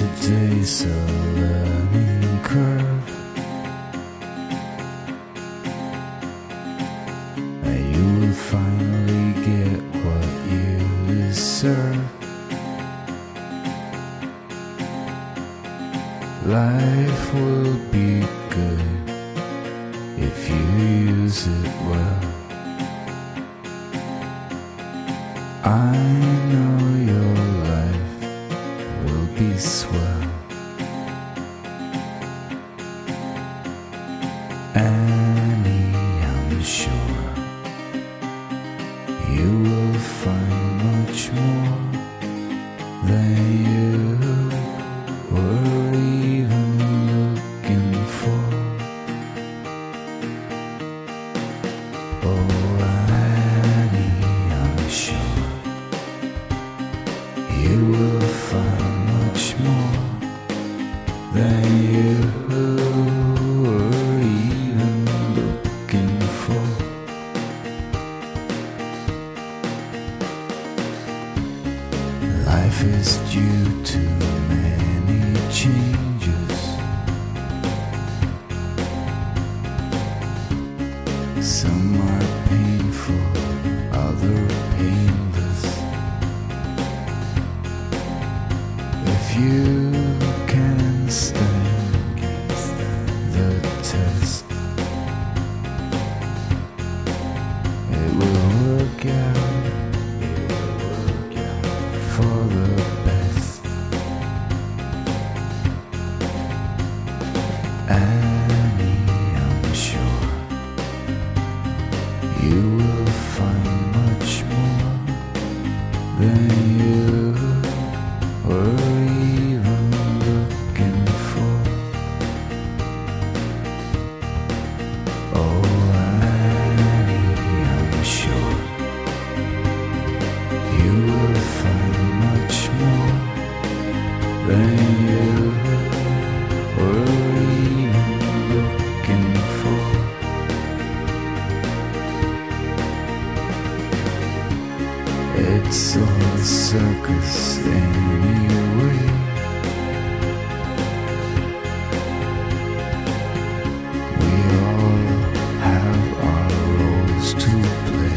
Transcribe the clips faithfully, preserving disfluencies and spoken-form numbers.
Today's a learning curve, and you will finally get what you deserve. Life will be good if you use it well. I know your life will be swell. Annie, I'm sure you will find much more than you were even looking for. Oh, Annie, I'm sure you will find much more than you were even looking for. Life is due to many changes. Some are painful, other painless. If you can stand the test, it will work out for the best. Annie, I'm sure you will find much more than you were even looking for. Oh, Annie, I'm sure you will find much more than you were even looking for. It's all a circus anyway. We all have our roles to play.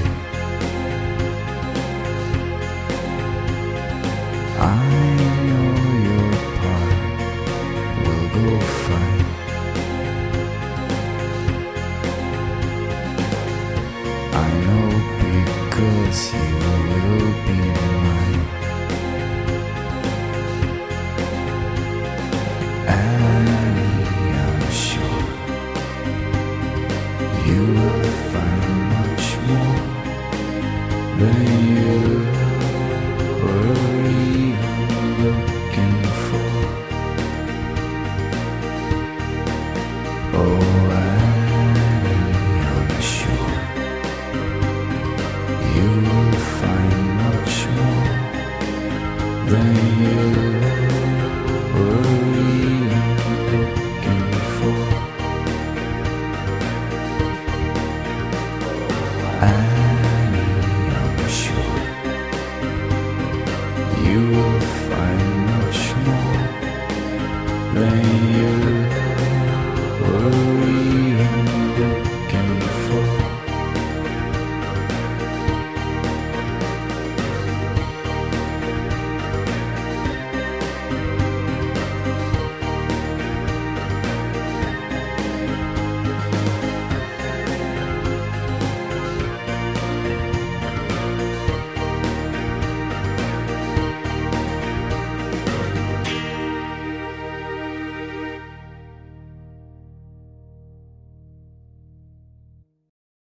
I know your part will go fine. I know because you will be mine. Annie, I'm sure you will find much more than you were even looking for. Oh, Annie, I'm sure you will find much more than you were even looking for.